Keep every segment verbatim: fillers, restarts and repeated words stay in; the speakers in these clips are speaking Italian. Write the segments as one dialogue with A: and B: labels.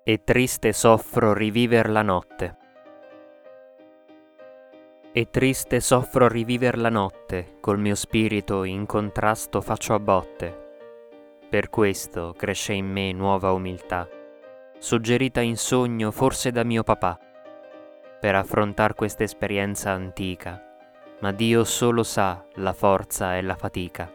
A: E triste soffro riviver la notte. E triste soffro riviver la notte, col mio spirito in contrasto faccio a botte. Per questo cresce in me nuova umiltà, suggerita in sogno forse da mio papà, per affrontar questa esperienza antica, ma Dio solo sa la forza e la fatica.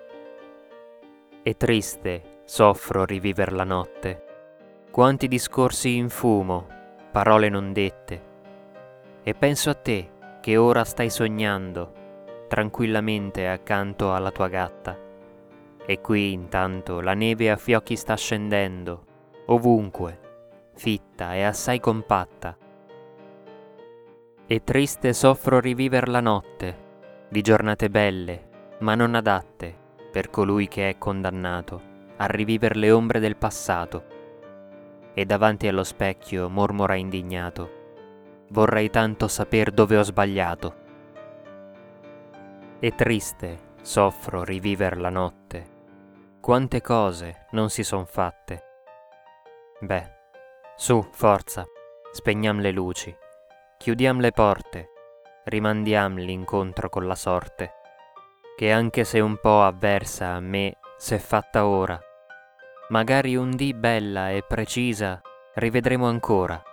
A: E triste soffro riviver la notte, quanti discorsi in fumo, parole non dette, e penso a te che ora stai sognando tranquillamente accanto alla tua gatta, e qui intanto la neve a fiocchi sta scendendo, ovunque, fitta e assai compatta. E triste soffro riviver la notte, di giornate belle, ma non adatte per colui che è condannato a riviver le ombre del passato, e davanti allo specchio mormora indignato: vorrei tanto saper dove ho sbagliato. E triste soffro riviver la notte, quante cose non si son fatte. Beh, su, forza, spegniam le luci, chiudiam le porte, rimandiam l'incontro con la sorte, che anche se un po' avversa a me s'è fatta ora, magari un dì bella e precisa rivedremo ancora.